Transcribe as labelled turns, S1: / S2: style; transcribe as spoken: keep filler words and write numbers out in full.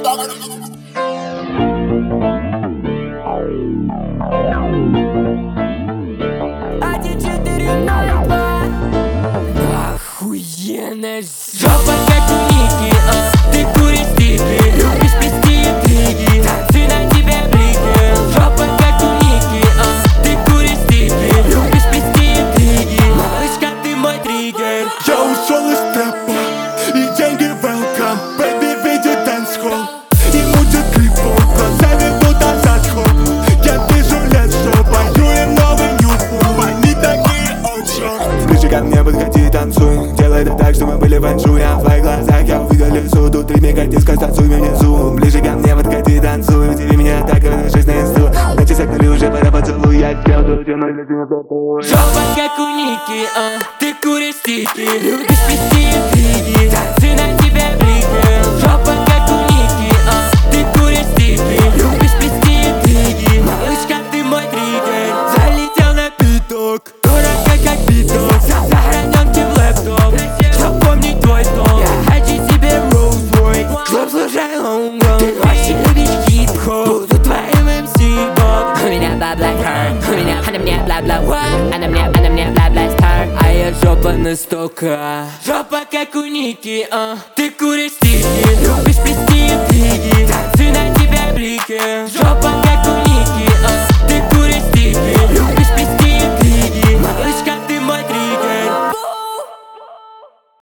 S1: Охуенная жопа, как у Ники, а ты куришь стики, любишь плести интриги, танцы на тебе блики. Жопа, как у Ники, а ты куришь стики, любишь плести интриги. Малышка, ты мой триггер.
S2: Я ушел из трэпа, и деньги welcome. Baby, видит дэнс-холл и мутит клипов, глаза ведут назад хоп. Я вижу лес, что воюем новый нюхом. Они такие очень. Ближе ко мне подходи, танцуй. Делай это так, чтобы мы были фэншуй. А в твоих глазах я увидел лесу. Тут три мегадиска, танцуй внизу. Ближе ко мне подходи, танцуй. Удиви меня так, как шесть на инсту. Ночи согнули, уже пора поцелуй. Я сделал то, что ноль, летим в такой.
S1: Жопа, как у Ники, а ты куришь стики, любишь плести интриги, танцы на тебе блики. Жопа, как у Ники, а ты куришь стики, любишь плести интриги. Малышка, ты мой триггер. Залетел на биток, дорого как биток, сохранен в лэптоп, чтоб помнить твой тон. Я хочу себе Rolls-Royce, чтоб слушай лонгон. Ты очень любишь хип-хоп, буду твоим эм си-боб. У меня бла-бла кар, у меня, она мне бла-бла what? Она мне, она мне бла-бла стар, а я жопа на стока. Жопа как у Ники, а ты куришь стики, любишь плести интриги.